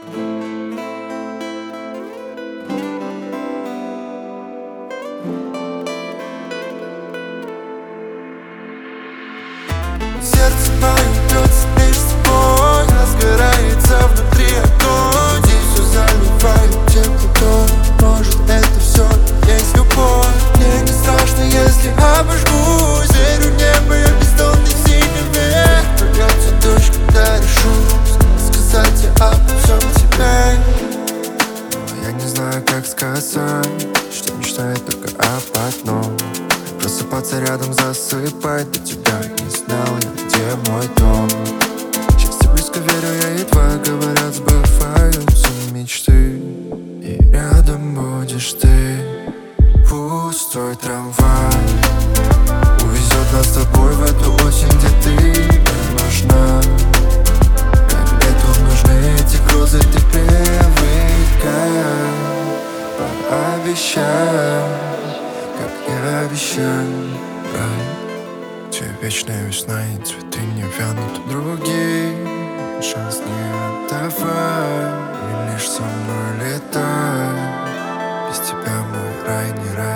Сердце мое бьется лишь с тобой, разгорается внутри огонь, и все заливает теплотой. Может, это все есть любовь. Мне не страшно, если обожгусь. Верю в небо, я бездонный синеве. Прольется дождь, когда решу сказать я обо всем тебе. Но я не знаю, как сказать, что мечтает только об одном: просыпаться рядом, засыпать. До тебя не знал я, где мой дом. Счастье близко, верю я, едва говорят, сбываются мечты. И рядом будешь ты. Пустой трамвай увезет нас с тобой в эту осень, где ты мне нужна. Как лету нужны эти грозы, ты привыкай. Пообещай, как я обещаю, рай. Тебе вечная весна и цветы не вянут. Другие шанс не отдавай, и лишь со мной летай. Без тебя мой рай не рай.